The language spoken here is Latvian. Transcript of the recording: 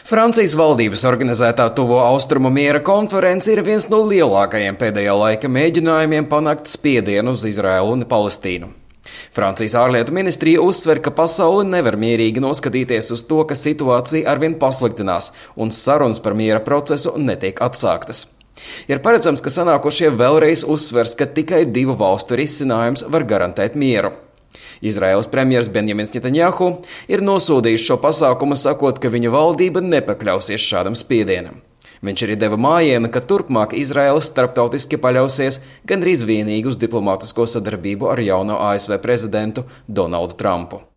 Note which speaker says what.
Speaker 1: Francijas valdības organizētā Tuvo Austrumu miera konference ir viens no lielākajiem pēdējā laika mēģinājumiem panākt spiedienu uz Izraēlu un Palestīnu. Francijas ārlietu ministrija uzsver, ka pasaule nevar mierīgi noskatīties uz to, ka situācija arvien pasliktinās un sarunas par miera procesu netiek atsāktas. Ir paredzams, ka sanākošie vēlreiz uzsvers, ka tikai divu valstu risinājums var garantēt mieru. Izraēlas premjers Benjamins Netanjahu ir nosodījis šo pasākumu, sakot, ka viņa valdība nepakļausies šādam spiedienam. Viņš arī deva mājienu, ka turpmāk Izraēla starptautiski paļausies gandrīz vienīgi uz diplomātisko sadarbību ar jauno ASV prezidentu Donaldu Trumpu.